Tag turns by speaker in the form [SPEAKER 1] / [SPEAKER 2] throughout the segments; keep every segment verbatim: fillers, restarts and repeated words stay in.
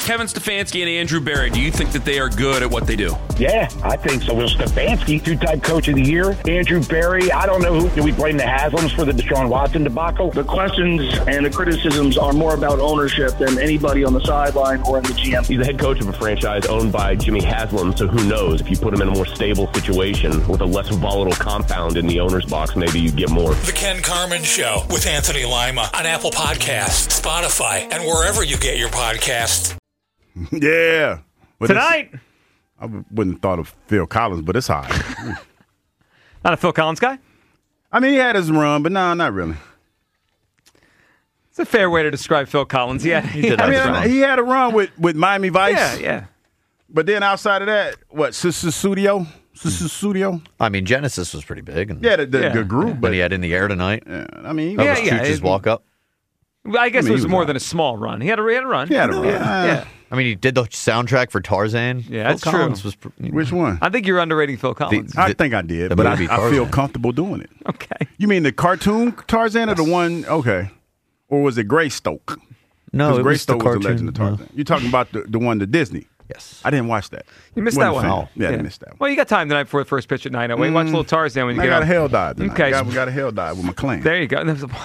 [SPEAKER 1] Kevin Stefanski and Andrew Berry, do you think that they are good at what they do?
[SPEAKER 2] Yeah, I think so. Well, Stefanski, two-time coach of the year. Andrew Berry, I don't know who. Do we blame the Haslams for the Deshaun Watson debacle?
[SPEAKER 3] The questions and the criticisms are more about ownership than anybody on the sideline or in the G M.
[SPEAKER 4] He's the head coach of a franchise owned by Jimmy Haslam, so who knows? If you put him in a more stable situation with a less volatile compound in the owner's box, maybe you get more.
[SPEAKER 5] The Ken Carman Show with Anthony Lima on Apple Podcasts, Spotify, and wherever you get your podcasts.
[SPEAKER 6] Yeah. But
[SPEAKER 7] Tonight.
[SPEAKER 6] I wouldn't have thought of Phil Collins, but it's hot.
[SPEAKER 7] Not a Phil Collins guy?
[SPEAKER 6] I mean, he had his run, but no, not really.
[SPEAKER 7] It's a fair way to describe Phil Collins. Yeah,
[SPEAKER 6] he did. I mean, I, he had a run with, with Miami Vice.
[SPEAKER 7] Yeah, yeah.
[SPEAKER 6] But then outside of that, what, Sussudio? Sussudio?
[SPEAKER 8] I mean, Genesis was pretty big. And
[SPEAKER 6] yeah, the, the,
[SPEAKER 7] yeah,
[SPEAKER 6] the group.
[SPEAKER 8] Yeah.
[SPEAKER 6] But
[SPEAKER 8] But he had In the Air Tonight.
[SPEAKER 6] Yeah, I mean,
[SPEAKER 8] That
[SPEAKER 7] yeah,
[SPEAKER 8] was
[SPEAKER 7] yeah,
[SPEAKER 8] Chooch's
[SPEAKER 7] it-
[SPEAKER 8] walk up.
[SPEAKER 7] I guess
[SPEAKER 6] I mean,
[SPEAKER 7] it was
[SPEAKER 6] he was
[SPEAKER 7] more
[SPEAKER 6] out.
[SPEAKER 7] than a small run. He had a, he had a run.
[SPEAKER 6] He had a run.
[SPEAKER 7] Yeah. yeah.
[SPEAKER 8] I mean, he did the soundtrack for Tarzan.
[SPEAKER 7] Yeah,
[SPEAKER 8] Phil
[SPEAKER 7] that's true.
[SPEAKER 8] Collins Was,
[SPEAKER 6] Which one?
[SPEAKER 7] I think you're underrating Phil Collins.
[SPEAKER 8] The-
[SPEAKER 6] I think I did,
[SPEAKER 8] the
[SPEAKER 6] but I,
[SPEAKER 8] movie
[SPEAKER 6] I feel
[SPEAKER 8] Tarzan.
[SPEAKER 6] comfortable doing it.
[SPEAKER 7] okay.
[SPEAKER 6] You mean the cartoon Tarzan or the one? Okay. Or was it Greystoke?
[SPEAKER 8] no,
[SPEAKER 6] Because
[SPEAKER 8] it was the
[SPEAKER 6] Greystoke was
[SPEAKER 8] cartoon.
[SPEAKER 6] the Legend of Tarzan.
[SPEAKER 8] no.
[SPEAKER 6] You're talking about the, the one, the Disney.
[SPEAKER 8] Yes.
[SPEAKER 6] I didn't watch that.
[SPEAKER 7] You missed
[SPEAKER 6] Wasn't
[SPEAKER 7] that
[SPEAKER 6] a
[SPEAKER 7] one.
[SPEAKER 6] fan. Yeah, I missed that one.
[SPEAKER 7] Well, you got time tonight for the first pitch at nine oh eight. Watch a little Tarzan when you
[SPEAKER 6] I
[SPEAKER 7] get
[SPEAKER 6] got
[SPEAKER 7] home.
[SPEAKER 6] a hell dive tonight.
[SPEAKER 7] Okay.
[SPEAKER 6] I got, we got a hell dive with my clan.
[SPEAKER 7] There you go.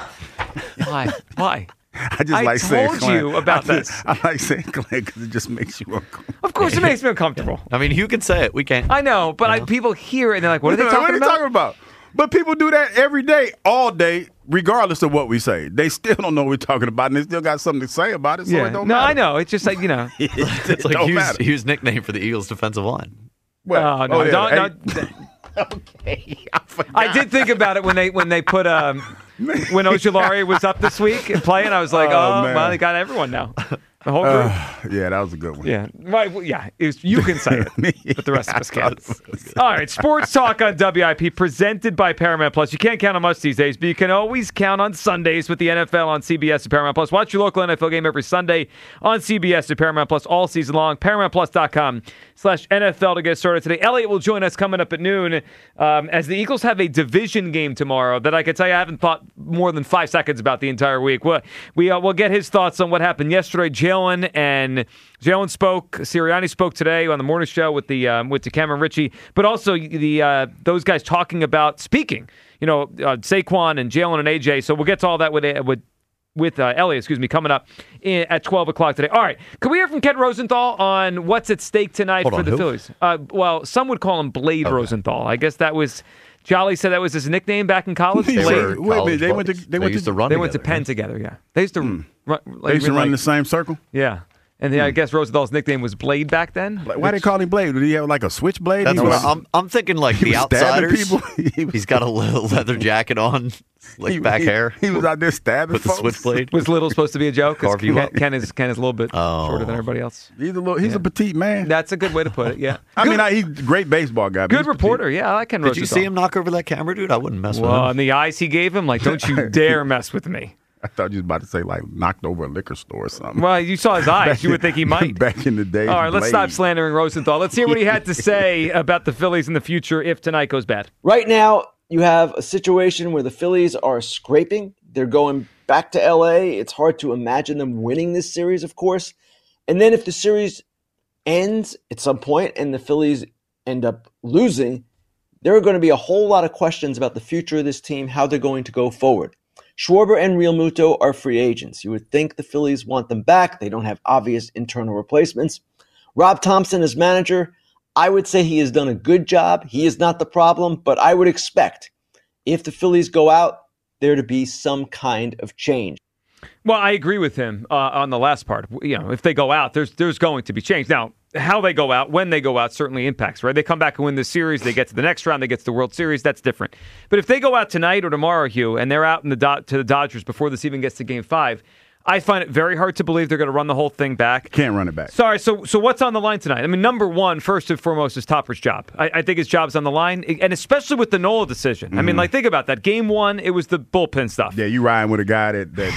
[SPEAKER 7] Why? Why?
[SPEAKER 6] I just
[SPEAKER 7] I
[SPEAKER 6] like saying
[SPEAKER 7] told
[SPEAKER 6] clan.
[SPEAKER 7] you about
[SPEAKER 6] I
[SPEAKER 7] this.
[SPEAKER 6] just- I like saying clan because it just makes you uncomfortable.
[SPEAKER 7] Of course, it makes me uncomfortable.
[SPEAKER 8] I mean, you can say it. We can't.
[SPEAKER 7] I know, but I, people hear it and they're like, "What are they talking
[SPEAKER 6] what are
[SPEAKER 7] about?"
[SPEAKER 6] they talking about? But people do that every day, all day, regardless of what we say. They still don't know what we're talking about, and they still got something to say about it, so
[SPEAKER 7] Yeah.
[SPEAKER 6] it don't
[SPEAKER 7] No,
[SPEAKER 6] matter.
[SPEAKER 7] I know. It's just like you know.
[SPEAKER 8] It's like
[SPEAKER 6] don't
[SPEAKER 8] Hughes,
[SPEAKER 6] matter.
[SPEAKER 8] Hughes' nickname for the Eagles' defensive line.
[SPEAKER 6] Well,
[SPEAKER 7] Oh, no,
[SPEAKER 6] oh, yeah,
[SPEAKER 7] don't,
[SPEAKER 6] hey,
[SPEAKER 7] don't,
[SPEAKER 6] okay, I forgot.
[SPEAKER 7] I did think about it when they when they put um when Ojulari was up this week and playing. I was like,
[SPEAKER 6] Oh,
[SPEAKER 7] oh,
[SPEAKER 6] man.
[SPEAKER 7] well, they got everyone now, the whole group.
[SPEAKER 6] Uh, yeah, that was a good one.
[SPEAKER 7] yeah, right. Well, yeah, it was, you can say it, but the rest of us can't. All right, Sports Talk on W I P presented by Paramount Plus. You can't count on much these days, but you can always count on Sundays with the N F L on C B S and Paramount Plus. Watch your local N F L game every Sunday on C B S and Paramount Plus all season long. Paramount Plus dot com slash N F L to get started today. Elliot will join us coming up at noon um, as the Eagles have a division game tomorrow that I can tell you I haven't thought more than five seconds about the entire week. We'll, we, uh, we'll get his thoughts on what happened yesterday. Jalen and Jalen spoke. Sirianni spoke today on the morning show with the um, with the Cameron Ritchie, but also the uh, those guys talking about speaking. You know, uh, Saquon and Jalen and A J. So we'll get to all that with with with uh, Elliot, excuse me, coming up in, at twelve o'clock today. All right, can we hear from Ken Rosenthal on what's at stake tonight
[SPEAKER 8] Hold
[SPEAKER 7] for
[SPEAKER 8] on,
[SPEAKER 7] the
[SPEAKER 8] who?
[SPEAKER 7] Phillies? Uh, well, some would call him Blade
[SPEAKER 8] Okay.
[SPEAKER 7] Rosenthal. I guess that was Jolly said that was his nickname back in college.
[SPEAKER 6] They
[SPEAKER 7] Blade.
[SPEAKER 6] were- wait a minute, they went to-
[SPEAKER 8] buddies.
[SPEAKER 6] they went
[SPEAKER 8] used
[SPEAKER 6] to-
[SPEAKER 8] to run
[SPEAKER 7] They went to
[SPEAKER 8] together,
[SPEAKER 7] Penn together. Yeah, they used to run. Like,
[SPEAKER 6] They used to run
[SPEAKER 7] like-
[SPEAKER 6] in the same circle?
[SPEAKER 7] Yeah, and then I guess Rosenthal's nickname was Blade back then.
[SPEAKER 6] Like, why they call him Blade? Did he have like a switchblade?
[SPEAKER 8] That's
[SPEAKER 6] He
[SPEAKER 8] what
[SPEAKER 6] was-
[SPEAKER 8] I'm, I'm thinking, like
[SPEAKER 6] he
[SPEAKER 8] the
[SPEAKER 6] was stabbing
[SPEAKER 8] outsiders.
[SPEAKER 6] people? He was-
[SPEAKER 8] He's got a little leather jacket on, slick
[SPEAKER 6] he-
[SPEAKER 8] back
[SPEAKER 6] he-
[SPEAKER 8] hair.
[SPEAKER 6] He was out there stabbing
[SPEAKER 8] with the
[SPEAKER 6] folks.
[SPEAKER 8] switchblade.
[SPEAKER 7] Was Little supposed to be a joke? 'Cause
[SPEAKER 8] Carve you
[SPEAKER 7] Ken,
[SPEAKER 8] up.
[SPEAKER 7] Ken is Ken is a little bit
[SPEAKER 8] Oh.
[SPEAKER 7] shorter than everybody else.
[SPEAKER 6] He's a little. He's a petite man.
[SPEAKER 7] That's a good way to put it. Yeah.
[SPEAKER 6] I mean, I, he's a great baseball guy. but
[SPEAKER 7] Good
[SPEAKER 6] he's
[SPEAKER 7] reporter.
[SPEAKER 6] petite.
[SPEAKER 7] Yeah, I like Ken
[SPEAKER 8] Did
[SPEAKER 7] Rosenthal.
[SPEAKER 8] you see him knock over that camera, dude? I wouldn't mess with
[SPEAKER 7] Well,
[SPEAKER 8] him.
[SPEAKER 7] and the eyes he gave him, like, don't you dare mess with me.
[SPEAKER 6] I thought you was about to say like knocked over a liquor store or something.
[SPEAKER 7] Well, you saw his eyes.
[SPEAKER 6] Back
[SPEAKER 7] You would
[SPEAKER 6] in-
[SPEAKER 7] think he might.
[SPEAKER 6] Back in the day.
[SPEAKER 7] All right, let's stop
[SPEAKER 6] Blade.
[SPEAKER 7] slandering Rosenthal. Let's hear what he had to say about the Phillies in the future if tonight goes bad.
[SPEAKER 9] Right now, you have a situation where the Phillies are scraping. They're going back to L A. It's hard to imagine them winning this series, of course. And then if the series ends at some point and the Phillies end up losing, there are going to be a whole lot of questions about the future of this team, how they're going to go forward. Schwarber and Real Muto are free agents. You would think the Phillies want them back. They don't have obvious internal replacements. Rob Thompson as manager, I would say he has done a good job. He is not the problem, but I would expect if the Phillies go out, there to be some kind of change.
[SPEAKER 7] Well, I agree with him uh, on the last part. You know, if they go out, there's there's going to be change. Now, how they go out, when they go out, certainly impacts, right? They come back and win this series, they get to the next round, they get to the World Series, that's different. But if they go out tonight or tomorrow, Hugh, and they're out in the Do- to the Dodgers before this even gets to Game Five, I find it very hard to believe they're going to run the whole thing back.
[SPEAKER 6] Can't run it back.
[SPEAKER 7] Sorry, so so what's on the line tonight? I mean, number one, first and foremost, is Topper's job. I, I think his job's on the line, and especially with the Nola decision. I mean, like, think about that. Game one, it was the bullpen stuff.
[SPEAKER 6] Yeah, you riding with a guy that that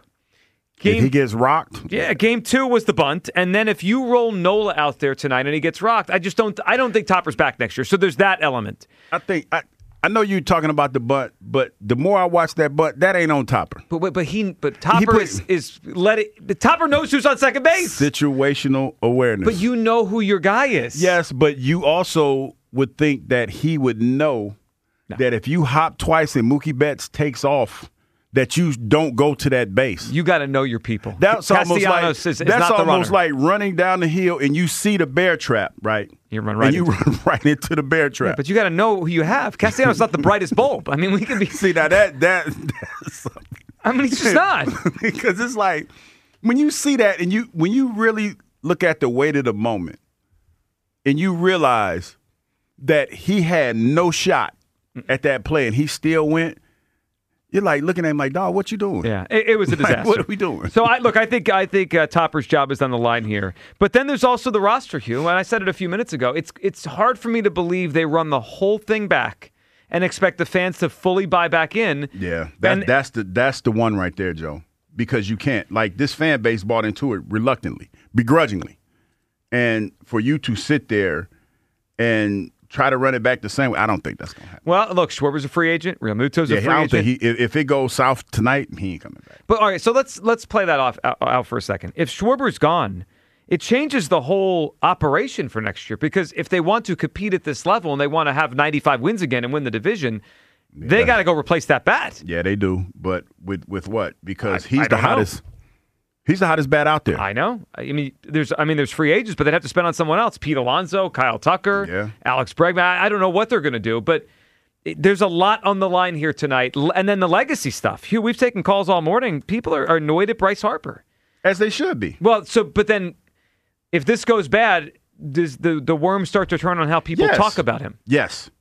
[SPEAKER 7] Game,
[SPEAKER 6] if he gets rocked.
[SPEAKER 7] Yeah, game two was the bunt, and then if you roll Nola out there tonight and he gets rocked, I just don't. I don't think Topper's back next year. So there's that element.
[SPEAKER 6] I think I, I know you're talking about the bunt, but the more I watch that bunt, that ain't on Topper.
[SPEAKER 7] But but, but he but Topper
[SPEAKER 6] put-
[SPEAKER 7] is is let it. The Topper knows who's on second base.
[SPEAKER 6] Situational awareness.
[SPEAKER 7] But you know who your guy is.
[SPEAKER 6] Yes, but you also would think that he would know
[SPEAKER 7] No.
[SPEAKER 6] that if you hop twice and Mookie Betts takes off, that you don't go to that base.
[SPEAKER 7] You got to know your people.
[SPEAKER 6] That's almost like
[SPEAKER 7] Castellanos is, is
[SPEAKER 6] that's
[SPEAKER 7] not the
[SPEAKER 6] almost
[SPEAKER 7] runner.
[SPEAKER 6] like running down the hill and you see the bear trap, right?
[SPEAKER 7] You run right
[SPEAKER 6] and you
[SPEAKER 7] into
[SPEAKER 6] run right into the bear trap.
[SPEAKER 7] Yeah, but you got to know who you have. Castellanos not the brightest bulb. I mean, we can be.
[SPEAKER 6] See now that that that's
[SPEAKER 7] I mean, he's just not.
[SPEAKER 6] because it's like when you see that and you when you really look at the weight of the moment and you realize that he had no shot at that play and he still went. You're like looking at him like, dog, what you doing?
[SPEAKER 7] Yeah, it, it was a
[SPEAKER 6] Like,
[SPEAKER 7] disaster.
[SPEAKER 6] what are we doing?
[SPEAKER 7] So I look, I think I think uh, Topper's job is on the line here. But then there's also the roster, Hugh, and I said it a few minutes ago. It's it's hard for me to believe they run the whole thing back and expect the fans to fully buy back in.
[SPEAKER 6] Yeah, that,
[SPEAKER 7] And-
[SPEAKER 6] that's the that's the one right there, Joe. Because you can't like this fan base bought into it reluctantly, begrudgingly, and for you to sit there and try to run it back the same way, I don't think that's gonna happen.
[SPEAKER 7] Well, look, Schwarber's a free agent. Real Muto's a
[SPEAKER 6] Yeah,
[SPEAKER 7] free
[SPEAKER 6] I don't
[SPEAKER 7] agent.
[SPEAKER 6] think he. If, if it goes south tonight, he ain't coming back.
[SPEAKER 7] But all right, so let's let's play that off out, out for a second. If Schwarber's gone, it changes the whole operation for next year because if they want to compete at this level and they want to have ninety-five wins again and win the division, they got to go replace that bat.
[SPEAKER 6] Yeah, they do. But with with what? Because
[SPEAKER 7] I-
[SPEAKER 6] he's
[SPEAKER 7] I
[SPEAKER 6] the
[SPEAKER 7] don't know.
[SPEAKER 6] hottest. He's the hottest bat out there.
[SPEAKER 7] I know. I mean, there's I mean, there's free agents, but they'd have to spend on someone else. Pete Alonso, Kyle Tucker,
[SPEAKER 6] Yeah.
[SPEAKER 7] Alex Bregman. I, I don't know what they're going to do, but it, there's a lot on the line here tonight. L- And then the legacy stuff. Hugh, we've taken calls all morning. People are, are annoyed at Bryce Harper.
[SPEAKER 6] As they should be.
[SPEAKER 7] Well, so but then if this goes bad, does the the worms start to turn on how people
[SPEAKER 6] Yes.
[SPEAKER 7] talk about him?
[SPEAKER 6] Yes.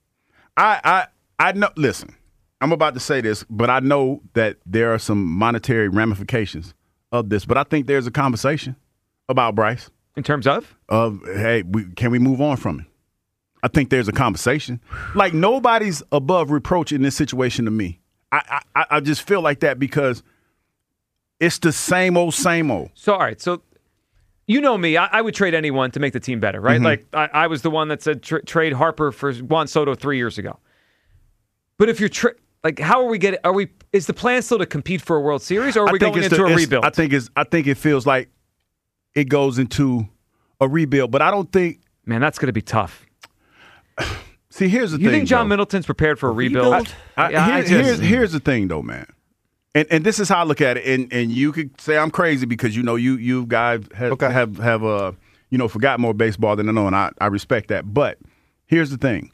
[SPEAKER 6] I I I know listen, I'm about to say this, but I know that there are some monetary ramifications of this, but I think there's a conversation about Bryce.
[SPEAKER 7] In terms of?
[SPEAKER 6] Of hey, we, can we move on from it? I think there's a conversation. Like nobody's above reproach in this situation to me. I I, I just feel like that because it's the same old, same old.
[SPEAKER 7] So all right, so you know me, I, I would trade anyone to make the team better, right?
[SPEAKER 6] Mm-hmm.
[SPEAKER 7] Like I, I was the one that said tra- trade Harper for Juan Soto three years ago. But if you're tra- like, how are we getting? Are we? Is the plan still to compete for a World Series, or are
[SPEAKER 6] I
[SPEAKER 7] we
[SPEAKER 6] think
[SPEAKER 7] going
[SPEAKER 6] it's
[SPEAKER 7] into
[SPEAKER 6] the-
[SPEAKER 7] a
[SPEAKER 6] it's-
[SPEAKER 7] rebuild?
[SPEAKER 6] I think it's. I think it feels like it goes into a rebuild, but I don't think.
[SPEAKER 7] Man, that's going to be tough.
[SPEAKER 6] See, here's the
[SPEAKER 7] You
[SPEAKER 6] thing.
[SPEAKER 7] think John
[SPEAKER 6] though.
[SPEAKER 7] Middleton's prepared for a rebuild?
[SPEAKER 8] rebuild?
[SPEAKER 6] I,
[SPEAKER 7] Yeah, I
[SPEAKER 6] here-
[SPEAKER 7] just-
[SPEAKER 6] here's, here's the thing, though, man. And and this is how I look at it. And and you could say I'm crazy because you know you you guys have
[SPEAKER 8] Okay.
[SPEAKER 6] have have uh you know forgot more baseball than I know, and I, I respect that. But here's the thing.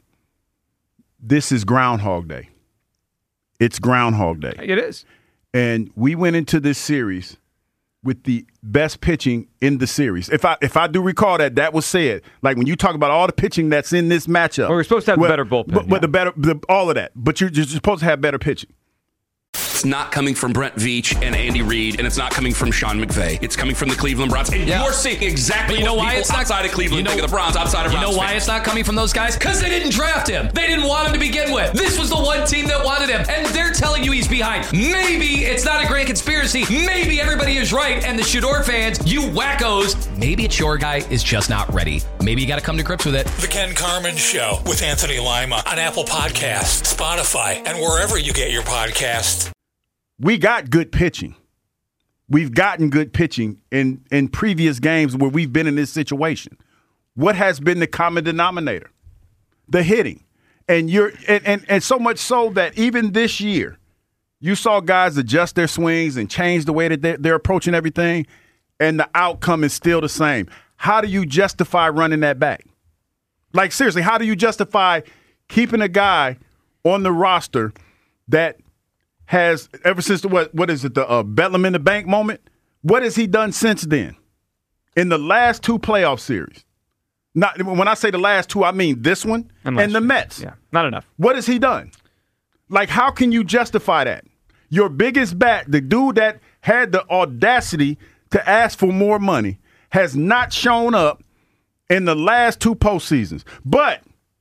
[SPEAKER 6] This is Groundhog Day. It's Groundhog Day.
[SPEAKER 7] It is.
[SPEAKER 6] And we went into this series with the best pitching in the series. If I if I do recall that, that was said. Like when you talk about all the pitching that's in this matchup.
[SPEAKER 7] Well, we're supposed to have a
[SPEAKER 6] well,
[SPEAKER 7] better bullpen,
[SPEAKER 6] But, but
[SPEAKER 7] yeah.
[SPEAKER 6] the better the, all of that. But you're, you're supposed to have better pitching.
[SPEAKER 1] It's not coming from Brent Veach and Andy Reid, and it's not coming from Sean McVay. It's coming from the Cleveland Browns. And
[SPEAKER 10] Yeah.
[SPEAKER 1] you're seeing exactly
[SPEAKER 10] But you know
[SPEAKER 1] what
[SPEAKER 10] why
[SPEAKER 1] people
[SPEAKER 10] it's not-
[SPEAKER 1] outside of Cleveland
[SPEAKER 10] you know-
[SPEAKER 1] think of the Browns, outside of
[SPEAKER 10] You
[SPEAKER 1] Browns
[SPEAKER 10] know why
[SPEAKER 1] fans.
[SPEAKER 10] it's not coming from those guys? Because they didn't draft him. They didn't want him to begin with. This was the one team that wanted him, and they're telling you he's behind. Maybe it's not a grand conspiracy. Maybe everybody is right, and the Shador fans, you wackos, maybe it's your guy is just not ready. Maybe you got to come to grips with it.
[SPEAKER 5] The Ken Carmen Show with Anthony Lima on Apple Podcasts, Spotify, and wherever you get your podcasts.
[SPEAKER 6] We got good pitching. We've gotten good pitching in, in previous games where we've been in this situation. What has been the common denominator? The hitting. And you're and, and, and so much so that even this year, you saw guys adjust their swings and change the way that they're, they're approaching everything, and the outcome is still the same. How do you justify running that back? Like, seriously, how do you justify keeping a guy on the roster that has, ever since the, what, what is it, the uh, Bedlam in the bank moment? What has he done since then? In the last two playoff series. Not when I say the last two, I mean this one and,
[SPEAKER 7] last
[SPEAKER 6] the
[SPEAKER 7] year.
[SPEAKER 6] Mets.
[SPEAKER 7] Yeah, not enough.
[SPEAKER 6] What has he done? Like, how can you justify that? Your biggest bat, the dude that had the audacity to ask for more money, has not shown up in the last two postseasons. But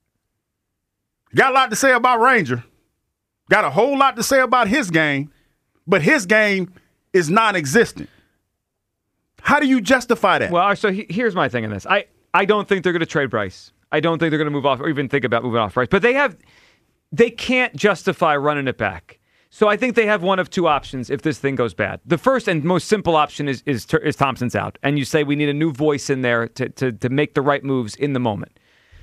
[SPEAKER 6] got a lot to say about Ranger. Got a whole lot to say about his game, but his game is non-existent. How do you justify that?
[SPEAKER 7] Well, so he, here's my thing in this. I, I don't think they're going to trade Bryce. I don't think they're going to move off or even think about moving off Bryce. But they have they can't justify running it back. So I think they have one of two options if this thing goes bad. The first and most simple option is is, is Thompson's out, and you say we need a new voice in there to, to, to make the right moves in the moment.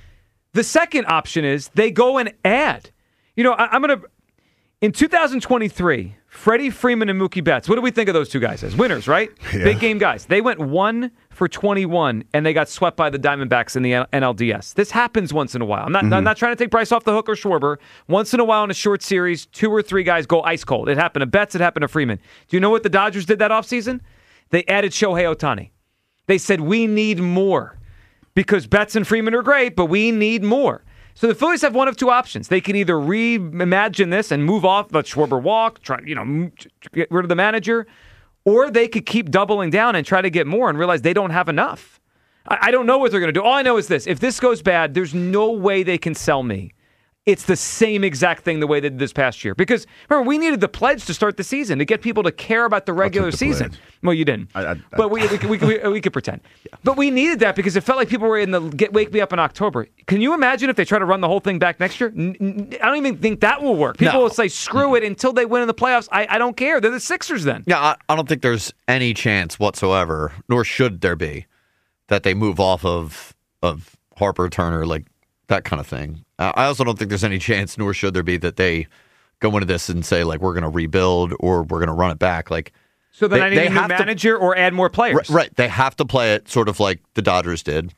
[SPEAKER 7] The second option is they go and add. You know, I, I'm going to... In two thousand twenty-three, Freddie Freeman and Mookie Betts, what do we think of those two guys as? Winners, right? Yeah. Big game guys. They went one for twenty-one, and they got swept by the Diamondbacks in the N L D S. This happens once in a while. I'm not, mm-hmm. I'm not trying to take Bryce off the hook or Schwarber. Once in a while in a short series, two or three guys go ice cold. It happened to Betts. It happened to Freeman. Do you know what the Dodgers did that offseason? They added Shohei Ohtani. They said, we need more. Because Betts and Freeman are great, but we need more. So the Phillies have one of two options. They can either reimagine this and move off, let Schwarber walk, try, you know, get rid of the manager, or they could keep doubling down and try to get more and realize they don't have enough. I, I don't know what they're going to do. All I know is this. If this goes bad, there's no way they can sell me. It's the same exact thing the way they did this past year. Because, remember, we needed the pledge to start the season, to get people to care about the regular the season. Pledge. Well, you didn't. I, I, but we, we, we, we, we could pretend. Yeah. But we needed that because it felt like people were in the get Wake Me Up in October. Can you imagine if they try to run the whole thing back next year? N- n- I don't even think that will work. People no. will say, screw it, until they win in the playoffs. I, I don't care. They're the Sixers then.
[SPEAKER 8] Yeah, I, I don't think there's any chance whatsoever, nor should there be, that they move off of of Harper, Turner, like that kind of thing. I also don't think there's any chance, nor should there be, that they go into this and say, like, we're going to rebuild or we're going to run it back. Like,
[SPEAKER 7] so then
[SPEAKER 8] they,
[SPEAKER 7] I need a new manager to, or add more players.
[SPEAKER 8] Right, right. They have to play it sort of like the Dodgers did.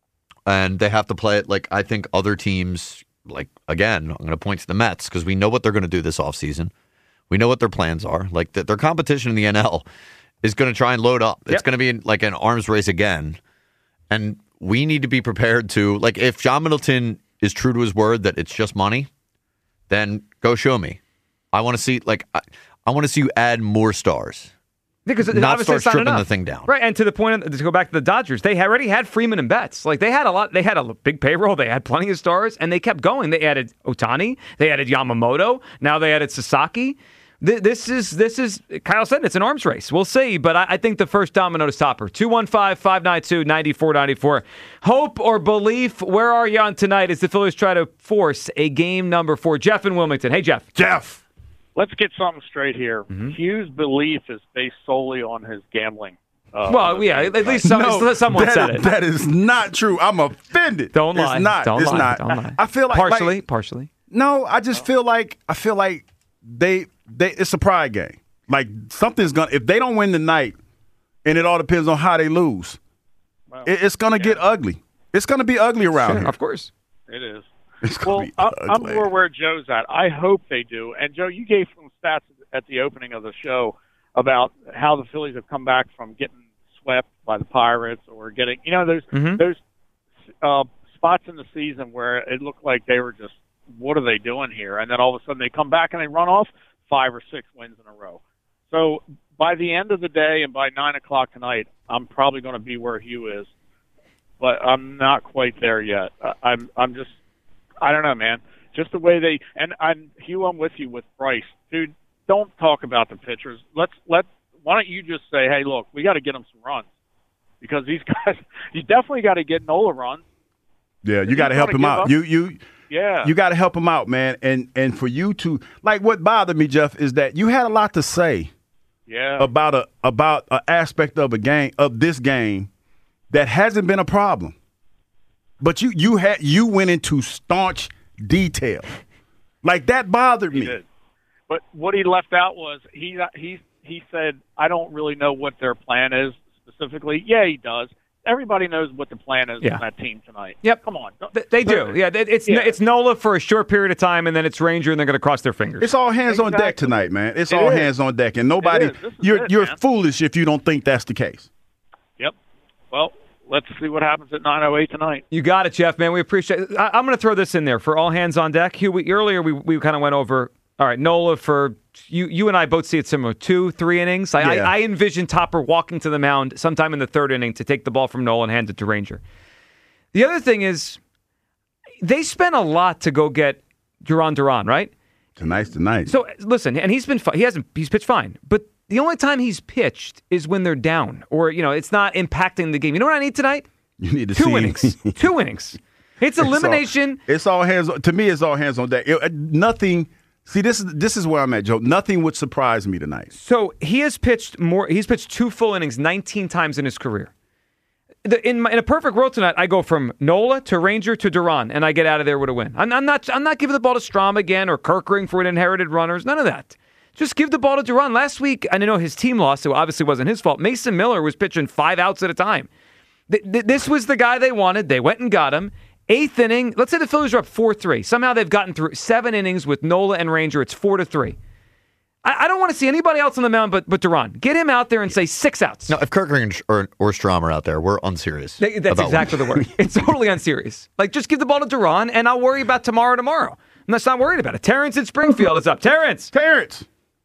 [SPEAKER 8] And they have to play it like I think other teams, like, again, I'm going to point to the Mets because we know what they're going to do this offseason. We know what their plans are. Like, the, their competition in the N L is going to try and load up. It's yep. going to be like an arms race again. And we need to be prepared to, like, if John Middleton is true to his word that it's just money, then go show me. I want to see, like, I, I want to see you add more stars.
[SPEAKER 7] Because
[SPEAKER 8] not start stripping
[SPEAKER 7] enough.
[SPEAKER 8] the thing down.
[SPEAKER 7] Right, and to the point, of, to go back to the Dodgers, they already had Freeman and Betts. Like, they had a lot, they had a big payroll, they had plenty of stars, and they kept going. They added Ohtani, they added Yamamoto, now they added Sasaki. This is, this is, Kyle said it's an arms race. We'll see, but I, I think the first domino to stop her. two one five, five nine two, nine four nine four. Hope or belief, where are you on tonight as the Phillies try to force a game number four? Jeff in Wilmington. Hey, Jeff.
[SPEAKER 6] Jeff.
[SPEAKER 11] Let's get something straight here. Mm-hmm. Hugh's belief is based solely on his gambling. Uh,
[SPEAKER 7] well, yeah, at least some, no, someone
[SPEAKER 6] that,
[SPEAKER 7] said it.
[SPEAKER 6] That is not true. I'm offended.
[SPEAKER 7] Don't lie.
[SPEAKER 6] It's not.
[SPEAKER 7] Don't
[SPEAKER 6] it's
[SPEAKER 7] lie.
[SPEAKER 6] not.
[SPEAKER 7] Don't lie.
[SPEAKER 6] I feel like
[SPEAKER 7] partially,
[SPEAKER 6] like,
[SPEAKER 7] partially.
[SPEAKER 6] No, I just feel like I feel like they they it's a pride game. Like something's gonna if they don't win tonight, and it all depends on how they lose. Well, it, it's gonna yeah. get ugly. It's gonna be ugly around
[SPEAKER 7] sure,
[SPEAKER 6] here.
[SPEAKER 7] Of course,
[SPEAKER 11] it is.
[SPEAKER 6] It's
[SPEAKER 11] well,
[SPEAKER 6] be
[SPEAKER 11] I, I'm more where Joe's at. I hope they do. And Joe, you gave some stats at the opening of the show about how the Phillies have come back from getting swept by the Pirates or getting, you know, there's
[SPEAKER 7] mm-hmm.
[SPEAKER 11] there's uh, spots in the season where it looked like they were just, what are they doing here? And then all of a sudden they come back and they run off five or six wins in a row. So by the end of the day and by nine o'clock tonight, I'm probably going to be where Hugh is, but I'm not quite there yet. I'm I'm just, I don't know, man. Just the way they and I'm Hugh, I'm with you with Bryce, dude. Don't talk about the pitchers. Let's let. Why don't you just say, hey, look, we got to get them some runs because these guys. You definitely got to get Nola runs.
[SPEAKER 6] Yeah, you got to help him out.
[SPEAKER 11] Up.
[SPEAKER 6] You you.
[SPEAKER 11] Yeah.
[SPEAKER 6] You got to help him out, man. And and for you to like, what bothered me, Jeff, is that you had a lot to say.
[SPEAKER 11] Yeah.
[SPEAKER 6] About a about an aspect of a game of this game that hasn't been a problem, but you you had you went into staunch detail, like that bothered
[SPEAKER 11] he
[SPEAKER 6] me.
[SPEAKER 11] Did. But what he left out was he he he said, I don't really know what their plan is specifically. Yeah, he does. Everybody knows what the plan is
[SPEAKER 7] yeah.
[SPEAKER 11] on that team tonight.
[SPEAKER 7] Yep.
[SPEAKER 11] Come on.
[SPEAKER 7] They, they do. Yeah, it's yeah. it's Nola for a short period of time, and then it's Ranger, and they're going to cross their fingers.
[SPEAKER 6] It's all hands
[SPEAKER 11] exactly.
[SPEAKER 6] on deck tonight, man. It's
[SPEAKER 11] it
[SPEAKER 6] all
[SPEAKER 11] is.
[SPEAKER 6] hands on deck, and nobody. You're
[SPEAKER 11] it,
[SPEAKER 6] you're
[SPEAKER 11] man.
[SPEAKER 6] foolish if you don't think that's the case.
[SPEAKER 11] Yep. Well, let's see what happens at nine oh eight tonight.
[SPEAKER 7] You got it, Jeff, man. We appreciate it. I, I'm going to throw this in there for all hands on deck. Hugh, we, earlier we, we kind of went over, all right, Nola for, you you and I both see it similar, two, three innings. I, yeah. I, I envision Topper walking to the mound sometime in the third inning to take the ball from Nola and hand it to Ranger. The other thing is, they spent a lot to go get Duran Duran, right?
[SPEAKER 6] Tonight's tonight.
[SPEAKER 7] So, listen, and he's been, fi- he hasn't, he's pitched fine, but the only time he's pitched is when they're down or, you know, it's not impacting the game. You know what I need tonight?
[SPEAKER 6] You need to
[SPEAKER 7] Two
[SPEAKER 6] see
[SPEAKER 7] innings. Two innings. It's elimination.
[SPEAKER 6] It's all, it's all hands on, to me, it's all hands on deck. It, nothing. See, this is this is where I'm at, Joe. Nothing would surprise me tonight.
[SPEAKER 7] So he has pitched more. He's pitched two full innings nineteen times in his career. The, in, my, in a perfect world tonight, I go from Nola to Ranger to Duran, and I get out of there with a win. I'm, I'm not. I'm not giving the ball to Strom again or Kerkering for an inherited runners. None of that. Just give the ball to Duran. Last week, I know his team lost, so obviously wasn't his fault. Mason Miller was pitching five outs at a time. Th- th- this was the guy they wanted. They went and got him. Eighth inning. Let's say the Phillies are up four three. Somehow they've gotten through seven innings with Nola and Ranger. It's four to three. I don't want to see anybody else on the mound but, but Duran. Get him out there and say six outs.
[SPEAKER 8] No, if Kerkering or, or Strom are out there, we're unserious.
[SPEAKER 7] They, that's exactly the word. It's totally unserious. Like, just give the ball to Duran, and I'll worry about tomorrow tomorrow. I'm just not worried about it. Terrence in Springfield is up. Terrence.
[SPEAKER 6] Terrence.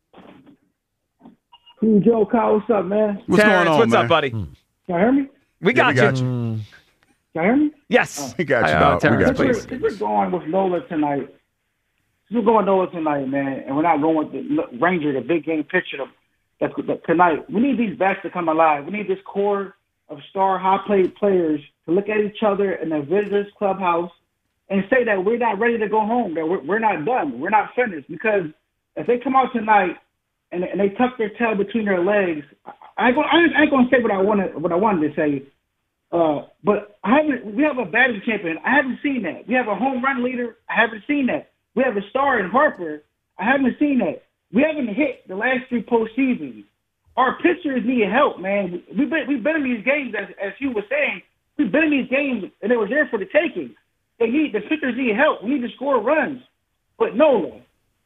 [SPEAKER 12] Hey, Joe, Kyle, what's up, man?
[SPEAKER 6] What's
[SPEAKER 7] Terrence,
[SPEAKER 6] going on,
[SPEAKER 7] what's
[SPEAKER 6] man?
[SPEAKER 7] up, buddy?
[SPEAKER 12] Can you hear me?
[SPEAKER 7] We got,
[SPEAKER 6] yeah, we got
[SPEAKER 7] you.
[SPEAKER 6] you.
[SPEAKER 12] Can you hear me?
[SPEAKER 7] Yes.
[SPEAKER 12] Oh.
[SPEAKER 6] We got you,
[SPEAKER 7] Uh,
[SPEAKER 6] dog.
[SPEAKER 7] Terrence,
[SPEAKER 6] we got you.
[SPEAKER 7] please.
[SPEAKER 12] If we're going with Nola tonight, if we're going Nola tonight, man, and we're not going with the Ranger, the big game pitcher, that's that tonight. We need these bats to come alive. We need this core of star, high-paid players to look at each other in the visitors' clubhouse and say that we're not ready to go home, that we're, we're not done, we're not finished. Because if they come out tonight and, and they tuck their tail between their legs, I ain't gonna, I ain't gonna say what I wanted, what I wanted to say. Uh, but I haven't. We have a batting champion. I haven't seen that. We have a home run leader. I haven't seen that. We have a star in Harper. I haven't seen that. We haven't hit the last three postseasons. Our pitchers need help, man. We've been we've been in these games, as as you were saying. We've been in these games, and they were there for the taking. They need the pitchers need help. We need to score runs. But Nola,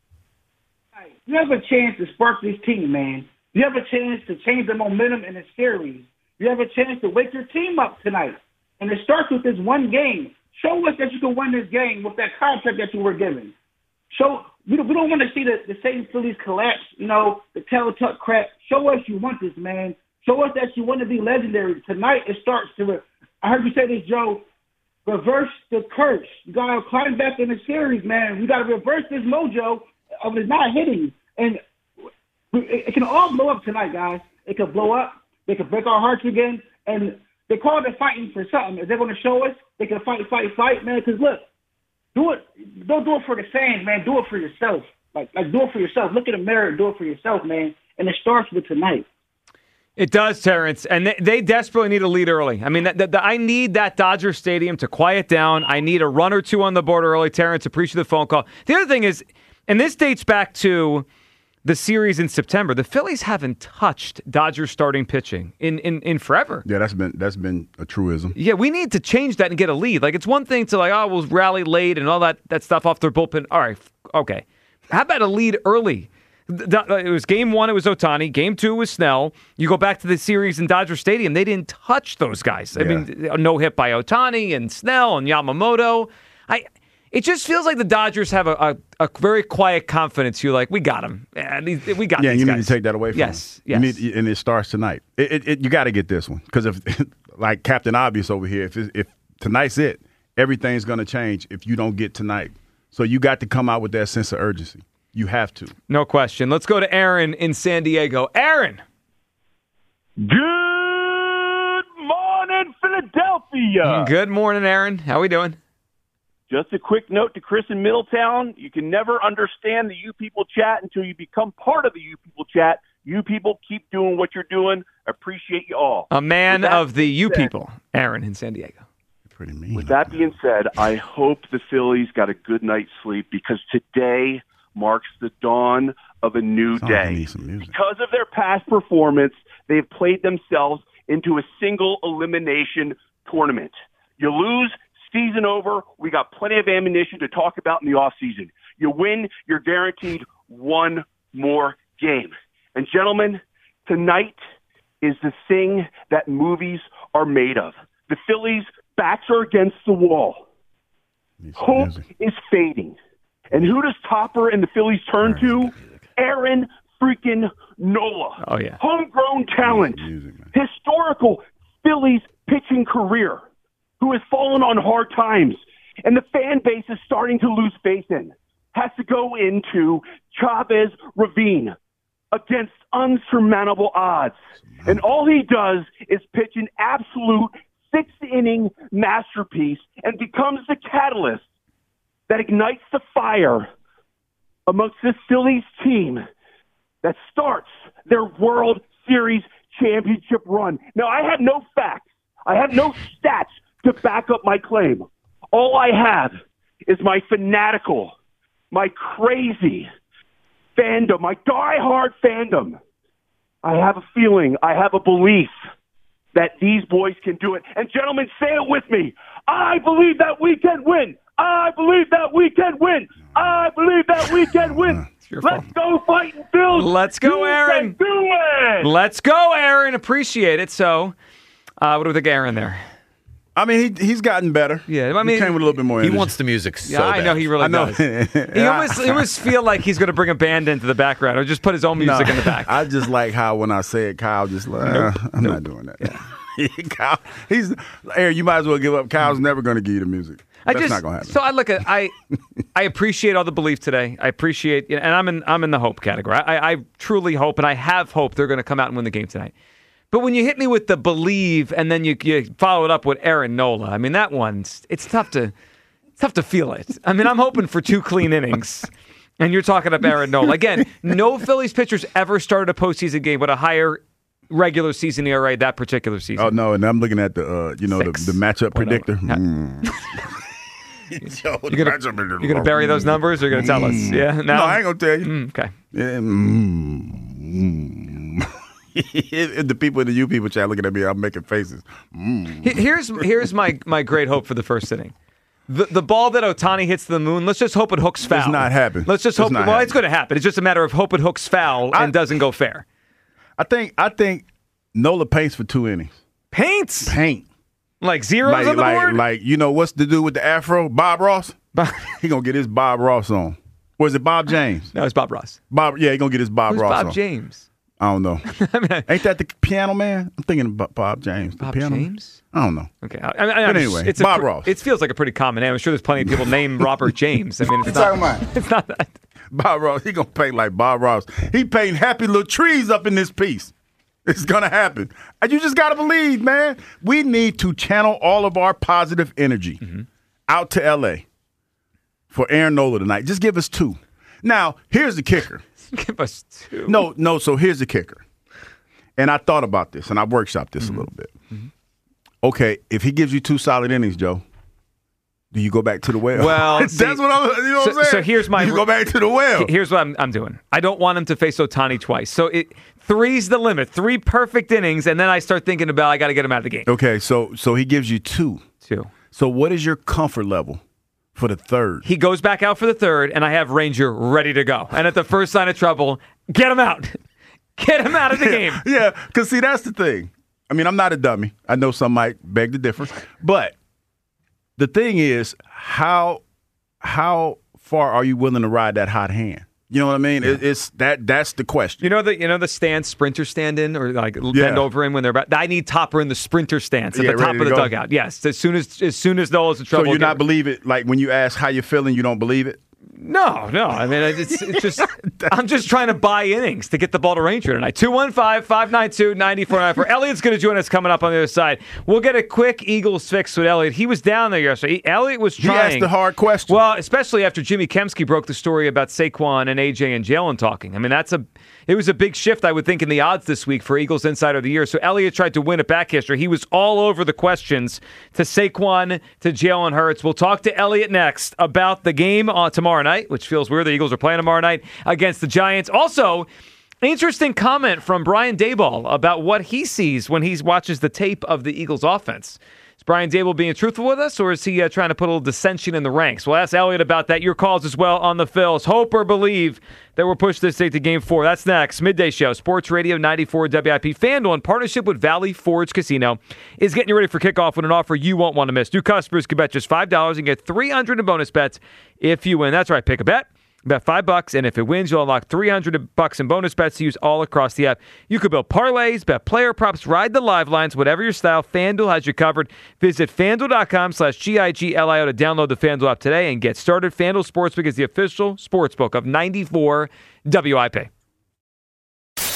[SPEAKER 12] you have a chance to spark this team, man. You have a chance to change the momentum in the series. You have a chance to wake your team up tonight. And it starts with this one game. Show us that you can win this game with that contract that you were given. Show we don't, we don't want to see the, the same Phillies collapse, you know, the tail-tuck crap. Show us you want this, man. Show us that you want to be legendary. Tonight it starts to, I heard you say this, Joe, reverse the curse. You got to climb back in the series, man. We got to reverse this mojo of it not hitting. And it, it can all blow up tonight, guys. It can blow up. They can break our hearts again. And they call it fighting for something. If they're going to show us, they can fight, fight, fight, man. Because, look, do it. Don't do it for the fans, man. Do it for yourself. Like, like, do it for yourself. Look in the mirror and do it for yourself, man. And it starts with tonight.
[SPEAKER 7] It does, Terrence, and they, they desperately need a lead early. I mean, that, that, I need that Dodger Stadium to quiet down. I need a run or two on the board early. Terrence, appreciate the phone call. The other thing is, and this dates back to the series in September, the Phillies haven't touched Dodger starting pitching in, in, in forever.
[SPEAKER 6] Yeah, that's been that's been a truism.
[SPEAKER 7] Yeah, we need to change that and get a lead. Like, it's one thing to, like, oh, we'll rally late and all that, that stuff off their bullpen. All right, okay. How about a lead early? It was game one, it was Ohtani. Game two was Snell. You go back to the series in Dodger Stadium, they didn't touch those guys. I
[SPEAKER 6] Yeah.
[SPEAKER 7] mean, no hit by Ohtani and Snell and Yamamoto. I. It just feels like the Dodgers have a, a, a very quiet confidence. You're like, we got them. Yeah, these, we got
[SPEAKER 6] Yeah,
[SPEAKER 7] these
[SPEAKER 6] you
[SPEAKER 7] guys.
[SPEAKER 6] need to take that away from
[SPEAKER 7] Yes,
[SPEAKER 6] them.
[SPEAKER 7] yes.
[SPEAKER 6] You need, and it starts tonight. It, it, it, you got to get this one because if, like Captain Obvious over here, if it, if tonight's it, everything's going to change if you don't get tonight. So you got to come out with that sense of urgency. You have to.
[SPEAKER 7] No question. Let's go to Aaron in San Diego. Aaron.
[SPEAKER 13] Good morning, Philadelphia.
[SPEAKER 7] Good morning, Aaron. How we doing?
[SPEAKER 13] Just a quick note to Chris in Middletown. You can never understand the You People chat until you become part of the You People chat. You people keep doing what you're doing. Appreciate you all.
[SPEAKER 7] A man
[SPEAKER 13] With that
[SPEAKER 7] of the
[SPEAKER 13] being
[SPEAKER 7] You
[SPEAKER 13] said-
[SPEAKER 7] People, Aaron in San Diego.
[SPEAKER 6] Pretty mean.
[SPEAKER 13] With that being said, I hope the Phillies got a good night's sleep because today marks the dawn of a new
[SPEAKER 6] Sounds like I
[SPEAKER 13] day.
[SPEAKER 6] need some music.
[SPEAKER 13] Because of their past performance, they've played themselves into a single elimination tournament. You lose, season over. We got plenty of ammunition to talk about in the offseason. You win, you're guaranteed one more game. And gentlemen, tonight is the thing that movies are made of. The Phillies' backs are against the wall. Hope
[SPEAKER 6] music.
[SPEAKER 13] is fading. And who does Topper and the Phillies turn to? Aaron freaking Nola.
[SPEAKER 7] Oh, yeah.
[SPEAKER 13] Homegrown talent.
[SPEAKER 6] Music, man.
[SPEAKER 13] Historical Phillies pitching career who has fallen on hard times and the fan base is starting to lose faith in, has to go into Chavez Ravine against unsurmountable odds. And all he does is pitch an absolute sixth inning masterpiece and becomes the catalyst that ignites the fire amongst this Phillies team that starts their World Series championship run. Now, I have no facts. I have no stats to back up my claim. All I have is my fanatical, my crazy fandom, my diehard fandom. I have a feeling, I have a belief that these boys can do it. And gentlemen, say it with me. I believe that we can win. I believe that we can win. I believe that we can win. Let's go fighting Bills.
[SPEAKER 7] Let's go,
[SPEAKER 13] you
[SPEAKER 7] Aaron.
[SPEAKER 13] Can do it.
[SPEAKER 7] Let's go, Aaron. Appreciate it. So, uh, what do we think, Aaron, there?
[SPEAKER 6] I mean, he he's gotten better.
[SPEAKER 7] Yeah, I mean,
[SPEAKER 6] he came with a little bit more
[SPEAKER 8] He
[SPEAKER 6] energy.
[SPEAKER 8] wants the music so
[SPEAKER 7] Yeah, I
[SPEAKER 8] bad.
[SPEAKER 7] know he really
[SPEAKER 6] I know.
[SPEAKER 7] does. He almost, he almost feel like he's going to bring a band into the background or just put his own music
[SPEAKER 6] No,
[SPEAKER 7] in the back.
[SPEAKER 6] I just like how when I say it, Kyle just like, uh, I'm not doing that. Yeah. Kyle, he's Aaron. You might as well give up. Kyle's never going to give you the music.
[SPEAKER 7] I
[SPEAKER 6] That's
[SPEAKER 7] just,
[SPEAKER 6] not going to happen.
[SPEAKER 7] So I look at I, I appreciate all the belief today. I appreciate, and I'm in I'm in the hope category. I, I truly hope, and I have hope they're going to come out and win the game tonight. But when you hit me with the believe, and then you you follow it up with Aaron Nola, I mean that one's it's tough to it's tough to feel it. I mean I'm hoping for two clean innings, and you're talking up Aaron Nola again. No Phillies pitchers ever started a postseason game with a higher regular season E R A that particular season.
[SPEAKER 6] Oh no, and I'm looking at the uh, you know the, the matchup predictor. Mm. Yo, the
[SPEAKER 7] You're gonna,
[SPEAKER 6] matchup predictor.
[SPEAKER 7] you're gonna bury those numbers, or you're gonna tell us?
[SPEAKER 6] Mm.
[SPEAKER 7] Yeah,
[SPEAKER 6] No, I ain't gonna tell you.
[SPEAKER 7] Mm, okay.
[SPEAKER 6] Yeah, mm, mm. The people in the you people chat looking at me, I'm making faces. Mm.
[SPEAKER 7] He- Here's here's my my great hope for the first inning. The the ball that Ohtani hits to the moon, let's just hope it hooks foul.
[SPEAKER 6] It's not happening.
[SPEAKER 7] Let's just
[SPEAKER 6] It's
[SPEAKER 7] hope.
[SPEAKER 6] not
[SPEAKER 7] Well,
[SPEAKER 6] happening.
[SPEAKER 7] it's going to happen. It's just a matter of hope it hooks foul
[SPEAKER 6] I-
[SPEAKER 7] and doesn't go fair.
[SPEAKER 6] I think I think Nola paints for two innings.
[SPEAKER 7] Paints
[SPEAKER 6] Paint.
[SPEAKER 7] like zeros
[SPEAKER 6] Like
[SPEAKER 7] on the
[SPEAKER 6] like
[SPEAKER 7] board.
[SPEAKER 6] like you know what's the dude with the afro? Bob Ross. He gonna get his Bob Ross on. Was it Bob James?
[SPEAKER 7] No, it's Bob Ross.
[SPEAKER 6] Bob. Yeah, he gonna get his Bob
[SPEAKER 7] Who's
[SPEAKER 6] Ross
[SPEAKER 7] Bob
[SPEAKER 6] on.
[SPEAKER 7] James?
[SPEAKER 6] I don't know.
[SPEAKER 7] I mean,
[SPEAKER 6] Ain't that the piano man? I'm thinking about Bob James. The
[SPEAKER 7] Bob
[SPEAKER 6] piano man?
[SPEAKER 7] James?
[SPEAKER 6] I don't know.
[SPEAKER 7] Okay, I, I mean,
[SPEAKER 6] But
[SPEAKER 7] I'm-
[SPEAKER 6] anyway,
[SPEAKER 7] it's a
[SPEAKER 6] Bob
[SPEAKER 7] pr-
[SPEAKER 6] Ross.
[SPEAKER 7] It feels like a pretty common name. I'm sure there's plenty of people named Robert James. I mean, it's not. It's not that.
[SPEAKER 6] Bob Ross. He gonna paint like Bob Ross. He painting happy little trees up in this piece. It's gonna happen. And you just gotta believe, man. We need to channel all of our positive energy
[SPEAKER 7] Mm-hmm.
[SPEAKER 6] out to L A for Aaron Nola tonight. Just give us two. Now, here's the kicker.
[SPEAKER 7] Give us two.
[SPEAKER 6] No, no. So here's the kicker. And I thought about this, and I workshopped this
[SPEAKER 7] Mm-hmm.
[SPEAKER 6] a little bit. Okay, if he gives you two solid innings, Joe, do you go back to the well?
[SPEAKER 7] Well,
[SPEAKER 6] that's
[SPEAKER 7] see,
[SPEAKER 6] what I'm. You know
[SPEAKER 7] so,
[SPEAKER 6] what I'm saying?
[SPEAKER 7] so here's my.
[SPEAKER 6] You go back to the well.
[SPEAKER 7] Here's what I'm, I'm doing. I don't want him to face Ohtani twice. So it three's the limit. Three perfect innings, and then I start thinking about I got to get him out of the game.
[SPEAKER 6] Okay, so so he gives you two.
[SPEAKER 7] Two.
[SPEAKER 6] So what is your comfort level for the third?
[SPEAKER 7] He goes back out for the third, and I have Ranger ready to go. And at the first sign of trouble, get him out. Get him out of the game.
[SPEAKER 6] Yeah, because see, that's the thing. I mean, I'm not a dummy. I know some might beg the difference, but the thing is, how how far are you willing to ride that hot hand? You know what I mean? It, it's that that's the question.
[SPEAKER 7] You know the you know the stand sprinter stand in or like
[SPEAKER 6] Yeah.
[SPEAKER 7] bend over in when they're about. I need Topper in the sprinter stance at
[SPEAKER 6] Yeah,
[SPEAKER 7] the top
[SPEAKER 6] ready
[SPEAKER 7] of
[SPEAKER 6] to
[SPEAKER 7] the
[SPEAKER 6] go.
[SPEAKER 7] dugout. Yes, as soon as as soon as Nola's in trouble.
[SPEAKER 6] So you
[SPEAKER 7] get-
[SPEAKER 6] not believe it? Like when you ask how you're feeling, you don't believe it?
[SPEAKER 7] No, no. I mean, it's, it's just I'm just trying to buy innings to get the ball to Ranger tonight. two one five, five nine two, nine four nine four. Elliot's going to join us coming up on the other side. We'll get a quick Eagles fix with Elliot. He was down there yesterday. He- Elliot was
[SPEAKER 6] He
[SPEAKER 7] trying.
[SPEAKER 6] asked the hard question.
[SPEAKER 7] Well, especially after Jimmy Kemsky broke the story about Saquon and A J and Jalen talking. I mean, that's a it was a big shift, I would think, in the odds this week for Eagles Insider of the Year. So Elliot tried to win it back yesterday. He was all over the questions to Saquon, to Jalen Hurts. We'll talk to Elliot next about the game uh, tomorrow night, which feels weird. The Eagles are playing tomorrow night against the Giants. Also, interesting comment from Brian Daboll about what he sees when he watches the tape of the Eagles offense. Is Brian Daboll being truthful with us, or is he uh, trying to put a little dissension in the ranks? We'll ask Elliot about that. Your calls as well on the Phils. Hope or believe that we're pushed this day to Game four. That's next. Midday Show, Sports Radio ninety-four W I P. FanDuel, in partnership with Valley Forge Casino, is getting you ready for kickoff with an offer you won't want to miss. New customers can bet just five dollars and get three hundred dollars in bonus bets if you win. That's right. Pick a bet. Bet five bucks, and if it wins, you'll unlock three hundred bucks in bonus bets to use all across the app. You could build parlays, bet player props, ride the live lines, whatever your style. FanDuel has you covered. Visit FanDuel.com slash G-I-G-L-I-O to download the FanDuel app today and get started. FanDuel Sportsbook is the official sportsbook of ninety-four W I P.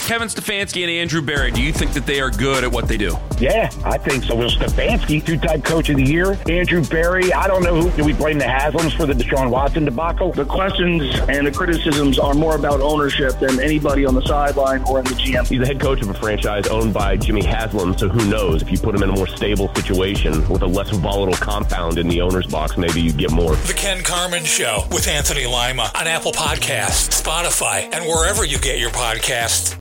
[SPEAKER 1] Kevin Stefanski and Andrew Berry, do you think that they are good at what they do?
[SPEAKER 2] Yeah, I think so. Will Stefanski, two-time coach of the year. Andrew Berry, I don't know who. Do we blame the Haslams for the Deshaun Watson debacle?
[SPEAKER 3] The questions and the criticisms are more about ownership than anybody on the sideline or in the G M.
[SPEAKER 4] He's the head coach of a franchise owned by Jimmy Haslam, so who knows? If you put him in a more stable situation with a less volatile compound in the owner's box, maybe you get more.
[SPEAKER 5] The Ken Carman Show with Anthony Lima on Apple Podcasts, Spotify, and wherever you get your podcasts.